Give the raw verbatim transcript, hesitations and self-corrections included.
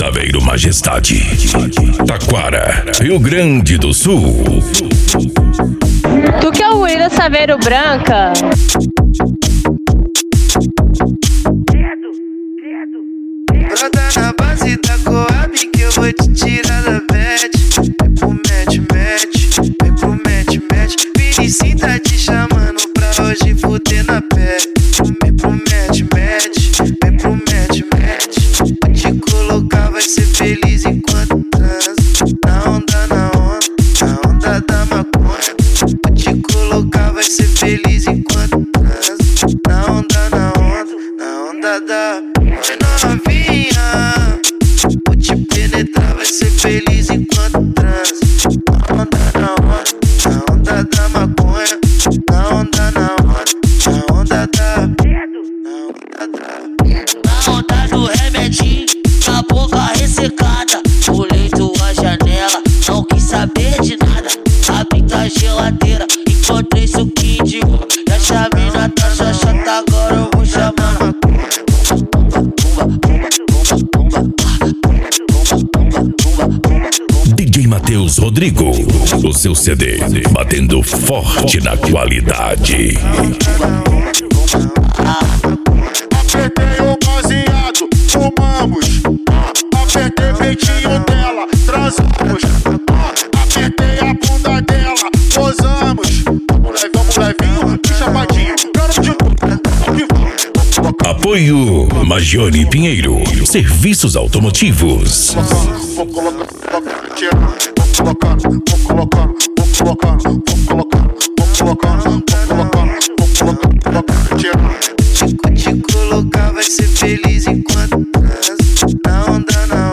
Saveiro Majestade, Taquara, Rio Grande do Sul. Tu que é o guri da Saveiro Branca? Brota na base da Coab que eu vou te tirar da bad. Vem pro match, match, vem pro match, match. Vinicius tá te chamando pra hoje fuder na pé. Vem pro match, match, vem pro match, match. Vou te colocar, vai ser feliz enquanto transa. Na onda, na onda, na onda da maconha. Vou te colocar, vai ser feliz enquanto transa. Na onda, na onda, na onda da novinha. Vou te penetrar, vai ser feliz enquanto transa. Na onda, na onda, na onda da maconha. Na onda, na onda, na onda da, na onda da, na onda do remedinho, com a boca ressecada. Pulei tua janela, não quis saber de nada. Abri tua geladeira, encontrei suquinho de uva. E a chamina tá chachata, agora eu vou chamar. D J Matheus Rodrigo, o seu C D, batendo forte na qualidade. Apertei o baseado, fumamos. Apertei o peitinho dela, transamos. Apertei a bunda dela, posamos. Vamos levinho, vamos levinho, que chapadinho. Quero de Apoio Magione Pinheiro, serviços automotivos. Vou colocando, vou colocando, vou colocando, vou colocando, vou colocando, vou colocando, vou colocando, vou colocando, te colocar, vai ser feliz enquanto transa. Na onda, na